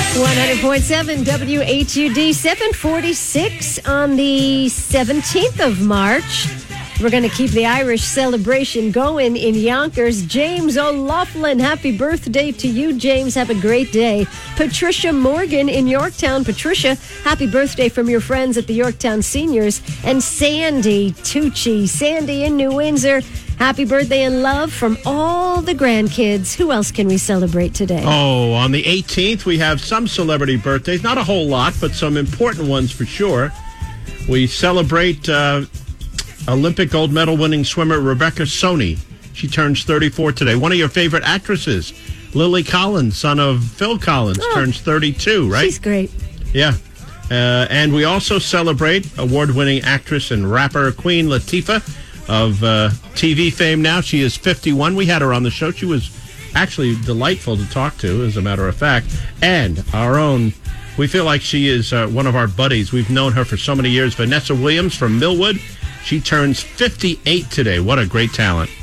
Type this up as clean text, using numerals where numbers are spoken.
100.7 WHUD, 7:46 on the 17th of March. We're going to keep the Irish celebration going in Yonkers. James O'Loughlin, happy birthday to you, James. Have a great day. Patricia Morgan in Yorktown. Patricia, happy birthday from your friends at the Yorktown Seniors. And Sandy Tucci, Sandy in New Windsor. Happy birthday and love from all the grandkids. Who else can we celebrate today? Oh, on the 18th, we have some celebrity birthdays. Not a whole lot, but some important ones for sure. We celebrate Olympic gold medal winning swimmer Rebecca Soni. She turns 34 today. One of your favorite actresses, Lily Collins, son of Phil Collins, turns 32, right? She's great. Yeah. And we also celebrate award-winning actress and rapper Queen Latifah of TV fame now. She is 51. We had her on the show. She was actually delightful to talk to, as a matter of fact. And our own, we feel like she is one of our buddies. We've known her for so many years. Vanessa Williams from Millwood. She turns 58 today. What a great talent.